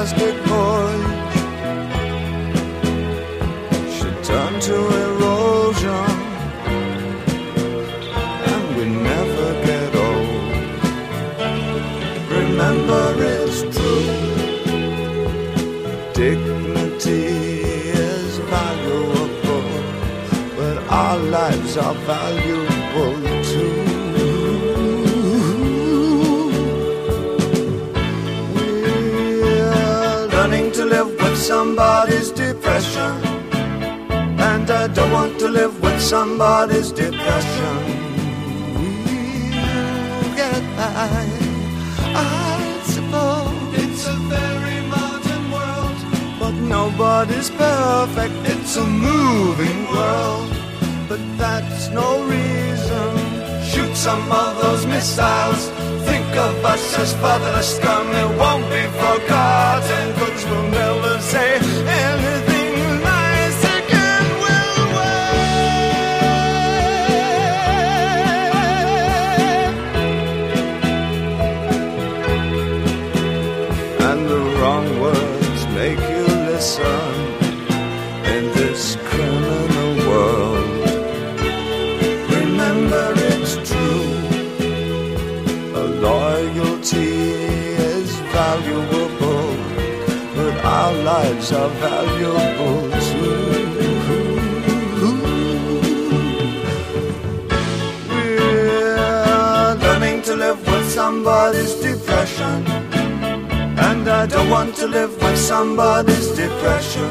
plastic voice should turn to erosion, and we never get old. Remember, it's true, dignity is valuable, but our lives are valuable too. We're learning to live with somebody's depression, and I don't want to live with somebody's depression. We'll get by, I suppose. It's a very modern world, but nobody's perfect. It's a moving world, but that's no reason. Shoot some of those missiles. Think of us as fatherless scum. It won't be forgotten, 'cause we'll never say anything nice again. We'll wait, and the wrong words make you listen in this criminal world. Remember, it's true, loyalty is valuable, but our lives are valuable too. We're learning to live with somebody's depression, and I don't want to live with somebody's depression.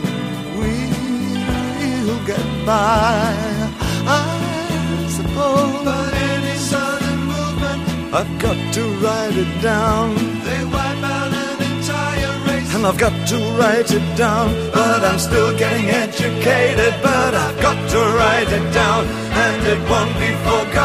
We'll get by, I suppose. But any sudden movement, I've got to write it down. They wipe out an entire race, and I've got to write it down. But I'm still getting educated, but I've got to write it down, and it won't be forgotten.